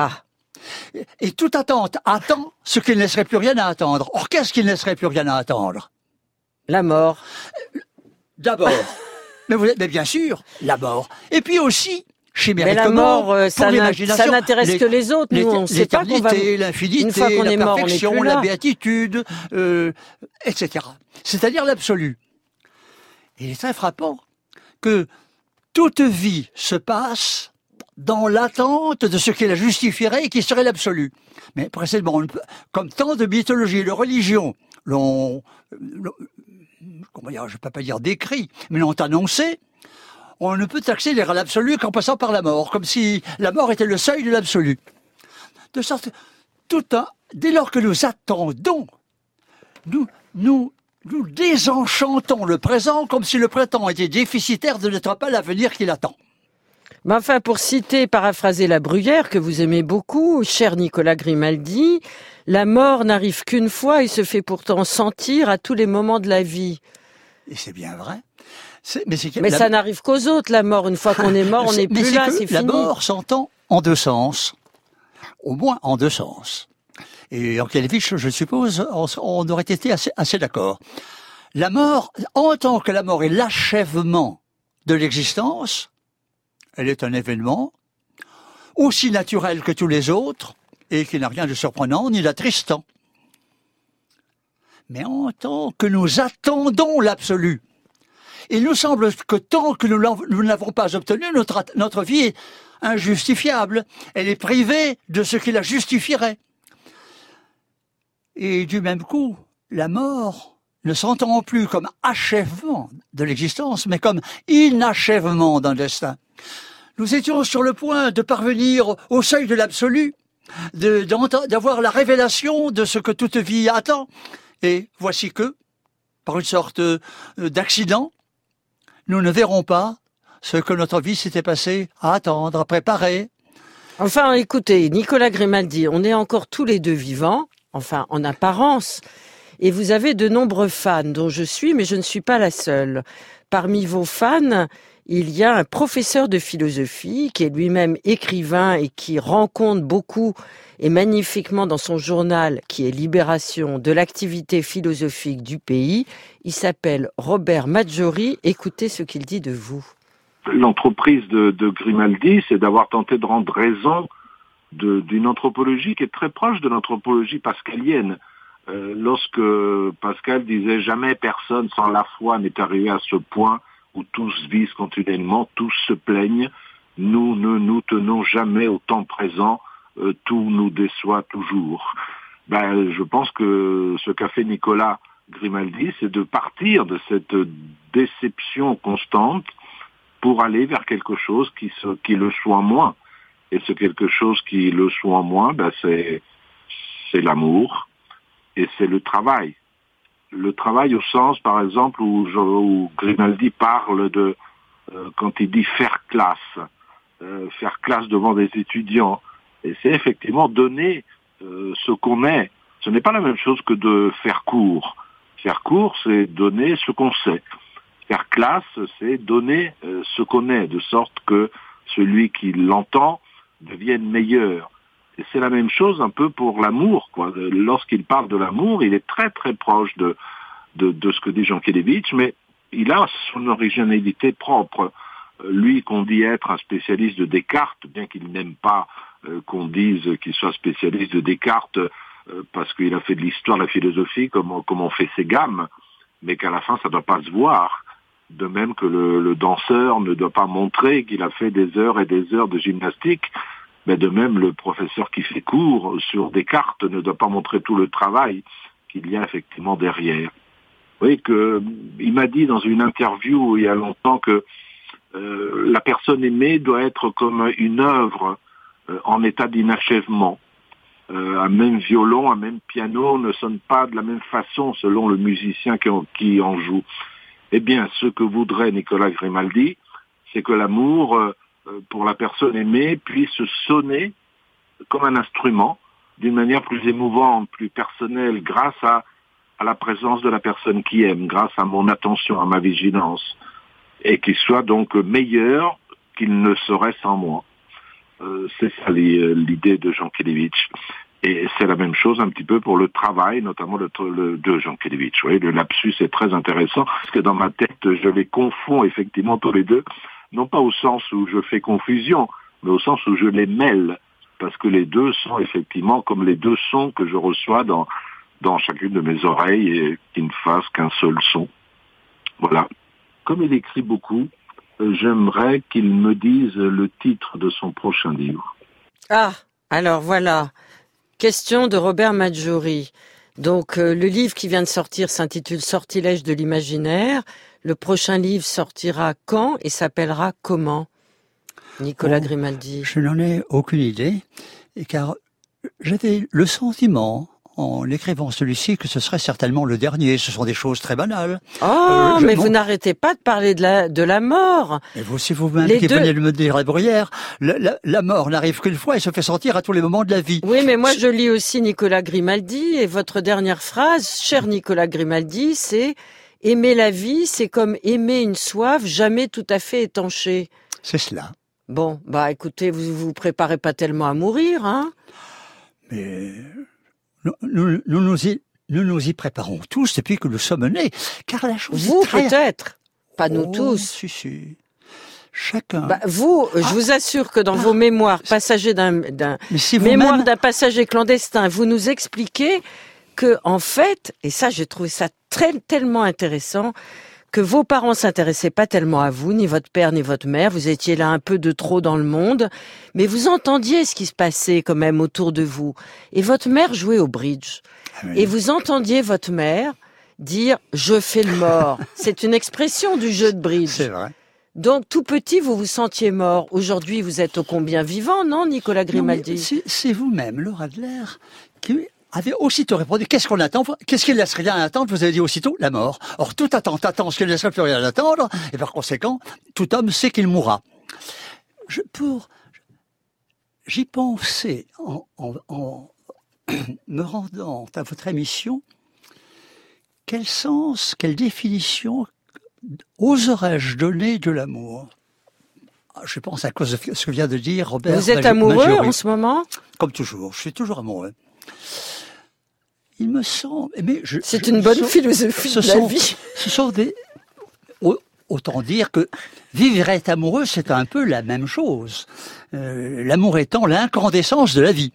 Speaker 3: Et toute attente attend ce qu'il ne laisserait plus rien à attendre. Or, qu'est-ce qu'il ne laisserait plus rien à attendre?
Speaker 1: La mort.
Speaker 3: D'abord. mais, vous, mais bien sûr, la mort. Et puis aussi, chimériquement,
Speaker 1: mais la mort, euh, ça,
Speaker 3: l'imagination,
Speaker 1: ça n'intéresse les, que les autres. Nous, on sait pas qu'on va...
Speaker 3: l'infinité,
Speaker 1: une fois qu'on
Speaker 3: la
Speaker 1: est mort,
Speaker 3: perfection,
Speaker 1: on est plus
Speaker 3: la
Speaker 1: là.
Speaker 3: béatitude, euh, et cetera. C'est-à-dire l'absolu. Et il est très frappant que toute vie se passe dans l'attente de ce qui la justifierait et qui serait l'absolu. Mais précédemment, on peut, comme tant de mythologies, de religions l'ont, l'ont comment dire, je ne peux pas dire décrit, mais l'ont annoncé, on ne peut accéder à l'absolu qu'en passant par la mort, comme si la mort était le seuil de l'absolu. De sorte, tout un, dès lors que nous attendons, nous, nous, nous désenchantons le présent comme si le présent était déficitaire de n'être pas l'avenir qui l'attend.
Speaker 1: Mais enfin, pour citer, paraphraser la Bruyère, que vous aimez beaucoup, cher Nicolas Grimaldi, la mort n'arrive qu'une fois et se fait pourtant sentir à tous les moments de la vie.
Speaker 3: Et c'est bien vrai. C'est, mais c'est,
Speaker 1: mais
Speaker 3: la...
Speaker 1: ça n'arrive qu'aux autres, la mort. Une fois qu'on est mort, on n'est plus là, c'est fini.
Speaker 3: La mort s'entend en deux sens. Au moins en deux sens. Et en Kelevich, je suppose, on, on aurait été assez, assez d'accord. La mort, en tant que la mort est l'achèvement de l'existence, elle est un événement aussi naturel que tous les autres et qui n'a rien de surprenant ni d'attristant. Mais en tant que nous attendons l'absolu, il nous semble que tant que nous ne l'avons pas obtenu, notre, notre vie est injustifiable. Elle est privée de ce qui la justifierait. Et du même coup, la mort ne s'entend plus comme achèvement de l'existence, mais comme inachèvement d'un destin. Nous étions sur le point de parvenir au seuil de l'absolu, de, d'avoir la révélation de ce que toute vie attend. Et voici que, par une sorte d'accident, nous ne verrons pas ce que notre vie s'était passée à attendre, à préparer.
Speaker 1: Enfin, écoutez, Nicolas Grimaldi, on est encore tous les deux vivants, enfin en apparence, et vous avez de nombreux fans, dont je suis, mais je ne suis pas la seule. Parmi vos fans, il y a un professeur de philosophie qui est lui-même écrivain et qui rend compte beaucoup et magnifiquement dans son journal, qui est Libération, de l'activité philosophique du pays. Il s'appelle Robert Maggiori. Écoutez ce qu'il dit de vous.
Speaker 6: L'entreprise de, de Grimaldi, c'est d'avoir tenté de rendre raison de, d'une anthropologie qui est très proche de l'anthropologie pascalienne. Euh, lorsque Pascal disait « jamais personne sans la foi n'est arrivé à ce point où tous visent continuellement, tous se plaignent, nous ne nous tenons jamais au temps présent, euh, tout nous déçoit toujours ». Ben, je pense que ce qu'a fait Nicolas Grimaldi, c'est de partir de cette déception constante pour aller vers quelque chose qui, se, qui le soit moins. Et ce quelque chose qui le soit moins, ben c'est, c'est l'amour et c'est le travail. Le travail au sens, par exemple, où, je, où Grimaldi parle de, euh, quand il dit faire classe, euh, faire classe devant des étudiants. Et c'est effectivement donner euh, ce qu'on est. Ce n'est pas la même chose que de faire cours. Faire cours, c'est donner ce qu'on sait. Faire classe, c'est donner euh, ce qu'on est, de sorte que celui qui l'entend devienne meilleur. Et c'est la même chose un peu pour l'amour, quoi. Lorsqu'il parle de l'amour, il est très très proche de, de, de ce que dit Jean Kelevich, mais il a son originalité propre. Lui qu'on dit être un spécialiste de Descartes, bien qu'il n'aime pas euh, qu'on dise qu'il soit spécialiste de Descartes, euh, parce qu'il a fait de l'histoire, de la philosophie, comme on, comme on fait ses gammes, mais qu'à la fin ça ne doit pas se voir. De même que le, le danseur ne doit pas montrer qu'il a fait des heures et des heures de gymnastique, mais de même le professeur qui fait cours sur Descartes ne doit pas montrer tout le travail qu'il y a effectivement derrière. Vous voyez que il m'a dit dans une interview il y a longtemps que euh, la personne aimée doit être comme une œuvre euh, en état d'inachèvement. Euh, un même violon, un même piano ne sonne pas de la même façon selon le musicien qui en, qui en joue. Eh bien, ce que voudrait Nicolas Grimaldi, c'est que l'amour, euh, pour la personne aimée, puisse sonner comme un instrument, d'une manière plus émouvante, plus personnelle, grâce à, à la présence de la personne qui aime, grâce à mon attention, à ma vigilance, et qu'il soit donc meilleur qu'il ne serait sans moi. Euh, c'est ça l'idée de Jankélévitch. Et c'est la même chose un petit peu pour le travail, notamment le, le de Jankélévitch. Vous voyez, le lapsus est très intéressant, parce que dans ma tête, je les confonds effectivement tous les deux, non pas au sens où je fais confusion, mais au sens où je les mêle, parce que les deux sont effectivement comme les deux sons que je reçois dans, dans chacune de mes oreilles et qui ne fassent qu'un seul son. Voilà. Comme il écrit beaucoup, j'aimerais qu'il me dise le titre de son prochain livre.
Speaker 1: Ah, alors voilà. Question de Robert Maggiori. Donc, euh, le livre qui vient de sortir s'intitule Sortilège de l'imaginaire. Le prochain livre sortira quand et s'appellera comment? Nicolas bon, Grimaldi.
Speaker 3: Je n'en ai aucune idée, car j'avais le sentiment, en écrivant celui-ci, que ce serait certainement le dernier. Ce sont des choses très banales.
Speaker 1: Oh, euh, je, mais bon, vous n'arrêtez pas de parler de la, de la mort.
Speaker 3: Et vous, si vous-même qui deux... venez de me dire la bruyère, la, la, la mort n'arrive qu'une fois et se fait sentir à tous les moments de la vie.
Speaker 1: Oui, mais moi je lis aussi Nicolas Grimaldi, et votre dernière phrase, cher Nicolas Grimaldi, c'est « Aimer la vie, c'est comme aimer une soif jamais tout à fait étanchée ».
Speaker 3: C'est cela.
Speaker 1: Bon, bah écoutez, vous vous préparez pas tellement à mourir, hein?
Speaker 3: Mais... Nous, nous, nous, nous, y, nous nous y préparons tous depuis que nous sommes nés, car la chose
Speaker 1: vous
Speaker 3: est très...
Speaker 1: peut-être, pas nous
Speaker 3: oh,
Speaker 1: tous.
Speaker 3: Si, si. Chacun.
Speaker 1: Bah, vous, ah, je vous assure que dans ah, vos mémoires, passager d'un, d'un
Speaker 3: si
Speaker 1: mémoire même... d'un passager clandestin, vous nous expliquez que, en fait, et ça, j'ai trouvé ça très, tellement intéressant, que vos parents s'intéressaient pas tellement à vous, ni votre père, ni votre mère. Vous étiez là un peu de trop dans le monde, mais vous entendiez ce qui se passait quand même autour de vous. Et votre mère jouait au bridge. Oui. Et vous entendiez votre mère dire « je fais le mort ». C'est une expression du jeu de bridge.
Speaker 3: C'est vrai.
Speaker 1: Donc, tout petit, vous vous sentiez mort. Aujourd'hui, vous êtes ô combien vivant, non, Nicolas Grimaldi?
Speaker 3: C'est, c'est vous-même, Laura Adler, qui avait aussitôt répondu, qu'est-ce qu'on attend? Qu'est-ce qui ne laisse rien à attendre? Vous avez dit aussitôt, la mort. Or, toute attente attend ce qui ne laisserait plus rien à attendre, et par conséquent, tout homme sait qu'il mourra. Je, pour, j'y pensais en, en, en me rendant à votre émission, quel sens, quelle définition oserais-je donner de l'amour? Je pense à cause de ce que vient de dire Robert.
Speaker 1: Vous êtes amoureux Maggiori. En ce moment?
Speaker 3: Comme toujours, je suis toujours amoureux. Il me semble... Mais je,
Speaker 1: c'est
Speaker 3: je,
Speaker 1: une bonne
Speaker 3: ce,
Speaker 1: philosophie
Speaker 3: ce
Speaker 1: de la
Speaker 3: sont,
Speaker 1: vie.
Speaker 3: Ce sont des... Autant dire que vivre et être amoureux, c'est un peu la même chose. Euh, l'amour étant l'incandescence de la vie.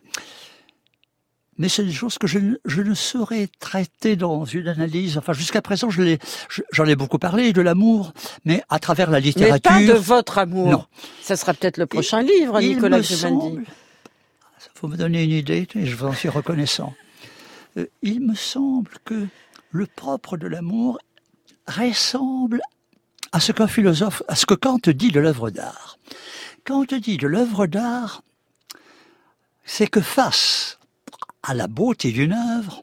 Speaker 3: Mais c'est une chose que je, je ne saurais traiter dans une analyse. Enfin, jusqu'à présent, je l'ai, je, j'en ai beaucoup parlé de l'amour, mais à travers la littérature.
Speaker 1: Mais pas de votre amour.
Speaker 3: Non.
Speaker 1: Ça sera peut-être le prochain et, livre, Nicolas Grimaldi.
Speaker 3: Il faut me donner une idée, et je vous en suis reconnaissant. Euh, il me semble que le propre de l'amour ressemble à ce qu'un philosophe, à ce que Kant dit de l'œuvre d'art. Kant dit de l'œuvre d'art, c'est que face à la beauté d'une œuvre,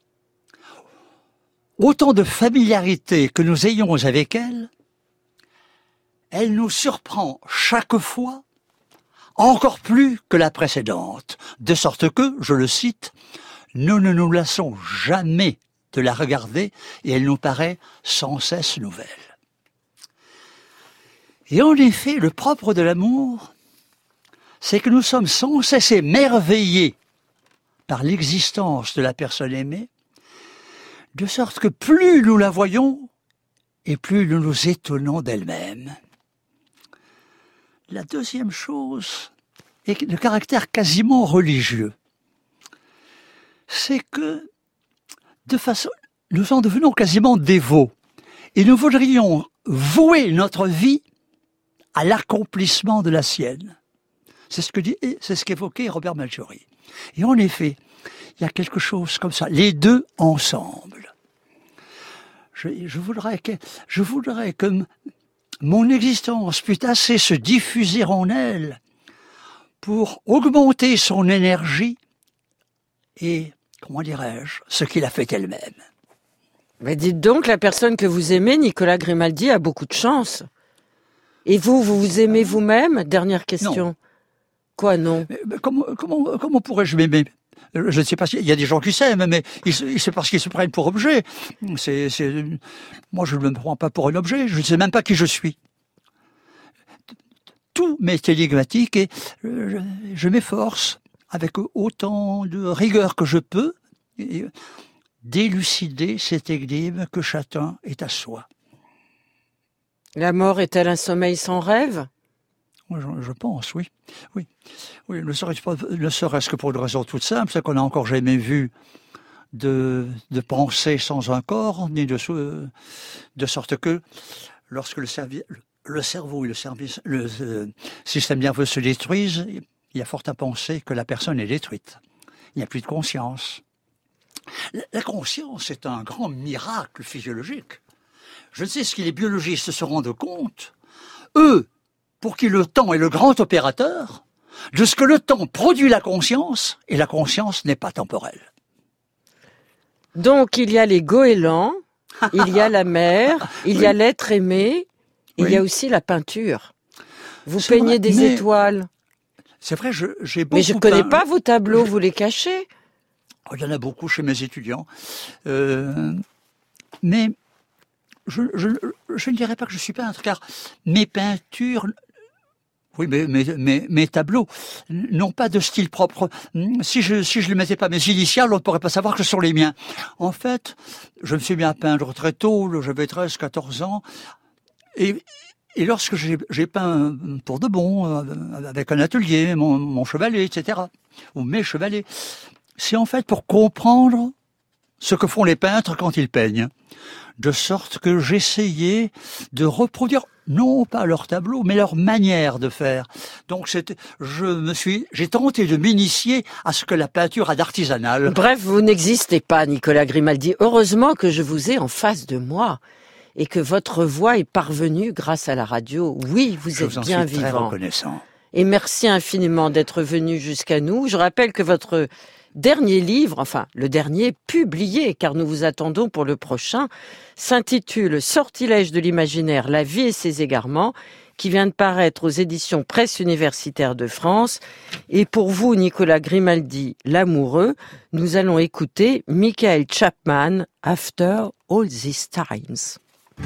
Speaker 3: autant de familiarité que nous ayons avec elle, elle nous surprend chaque fois encore plus que la précédente, de sorte que, je le cite, nous ne nous lassons jamais de la regarder et elle nous paraît sans cesse nouvelle. Et en effet, le propre de l'amour, c'est que nous sommes sans cesse émerveillés par l'existence de la personne aimée, de sorte que plus nous la voyons, et plus nous nous étonnons d'elle-même. La deuxième chose est de caractère quasiment religieux. C'est que, de façon, nous en devenons quasiment dévots, et nous voudrions vouer notre vie à l'accomplissement de la sienne. C'est ce que dit, c'est ce qu'évoquait Robert Maggiori. Et en effet, il y a quelque chose comme ça, les deux ensemble. Je, je voudrais que, je voudrais que mon existence pût assez se diffuser en elle pour augmenter son énergie et, comment dirais-je, ce qu'il a fait elle-même.
Speaker 1: Mais dites donc, la personne que vous aimez, Nicolas Grimaldi, a beaucoup de chance. Et vous, vous vous aimez vous-même? Dernière question.
Speaker 3: Non.
Speaker 1: Quoi, non?
Speaker 3: mais, mais comment, comment, comment pourrais-je m'aimer? Je ne sais pas, il y a des gens qui s'aiment, mais c'est parce qu'ils se prennent pour objet. C'est, c'est, moi, je ne me prends pas pour un objet, je ne sais même pas qui je suis. tout m'est énigmatique et je, je m'efforce, avec autant de rigueur que je peux, d'élucider cette énigme que chacun est à soi.
Speaker 1: La mort est-elle un sommeil sans rêve ?
Speaker 3: Je, je pense, oui. Oui, oui ne serait-ce pas, ne serait-ce que pour une raison toute simple, c'est qu'on n'a encore jamais vu de, de pensée sans un corps, ni de, de sorte que lorsque le, cervi, le cerveau et le, service, le euh, système nerveux se détruisent, il y a fort à penser que la personne est détruite. Il n'y a plus de conscience. La, la conscience est un grand miracle physiologique. Je ne sais ce que les biologistes se rendent compte. Eux, pour qui le temps est le grand opérateur, de ce que le temps produit la conscience, et la conscience n'est pas temporelle.
Speaker 1: Donc il y a les goélands, il y a la mer, il oui. y a l'être aimé, et oui. il y a aussi la peinture. Vous c'est peignez vrai, des mais... étoiles.
Speaker 3: C'est vrai, je, j'ai beaucoup...
Speaker 1: Mais je ne connais peint... pas vos tableaux, vous les cachez ?
Speaker 3: Oh, il y en a beaucoup chez mes étudiants. Euh, mais je, je, je ne dirais pas que je suis peintre, car mes peintures... Oui, mais mes, mes, mes tableaux n'ont pas de style propre. Si je si je ne mettais pas mes initiales, on ne pourrait pas savoir que ce sont les miens. En fait, je me suis mis à peindre très tôt, j'avais treize, quatorze ans. Et, et lorsque j'ai, j'ai peint pour de bon, avec un atelier, mon, mon chevalet, et cetera, ou mes chevalets, c'est en fait pour comprendre ce que font les peintres quand ils peignent. De sorte que j'essayais de reproduire, non pas leur tableau, mais leur manière de faire. Donc c'était, je me suis, j'ai tenté de m'initier à ce que la peinture a d'artisanal.
Speaker 1: Bref, vous n'existez pas, Nicolas Grimaldi. Heureusement que je vous ai en face de moi et que votre voix est parvenue grâce à la radio. Oui, vous
Speaker 3: je
Speaker 1: êtes
Speaker 3: vous en
Speaker 1: bien
Speaker 3: suis
Speaker 1: vivant.
Speaker 3: Très reconnaissant.
Speaker 1: Et merci infiniment d'être venu jusqu'à nous. Je rappelle que votre dernier livre, enfin le dernier publié, car nous vous attendons pour le prochain, s'intitule « Sortilège de l'imaginaire, la vie et ses égarements », qui vient de paraître aux éditions Presse universitaire de France. Et pour vous, Nicolas Grimaldi, l'amoureux, nous allons écouter Michael Chapman, « After All These Times ».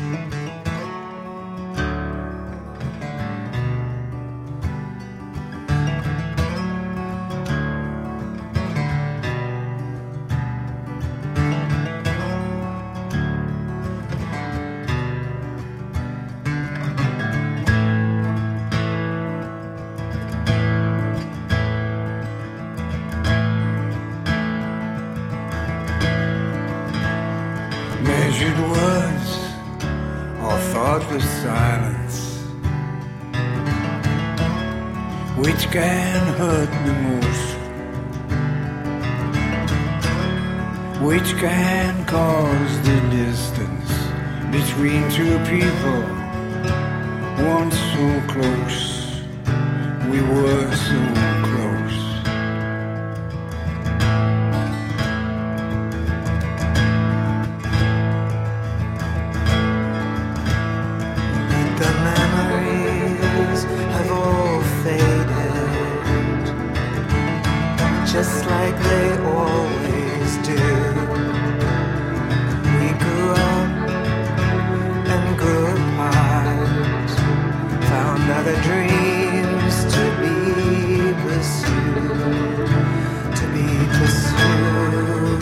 Speaker 2: Measured words or thoughtless silence, which can hurt the most, which can cause the distance between two people once so close, we were so close.
Speaker 7: Just like they always do. We grew up and grew apart, found other dreams to be pursued, to be pursued.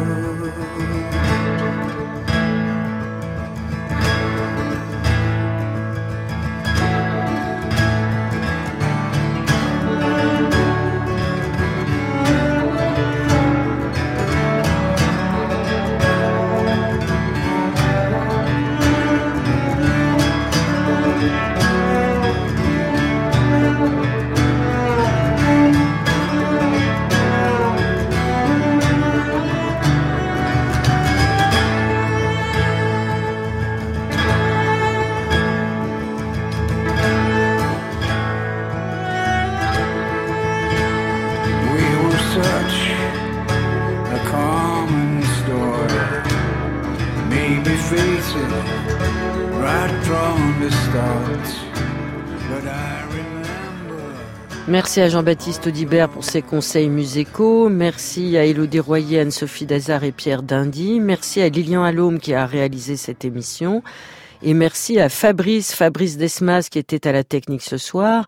Speaker 1: Merci à Jean-Baptiste Audibert pour ses conseils musicaux. Merci à Élodie Royer, Anne-Sophie Dazard et Pierre Dindy. Merci à Lilian Allôme qui a réalisé cette émission. Et merci à Fabrice, Fabrice Desmas qui était à la technique ce soir.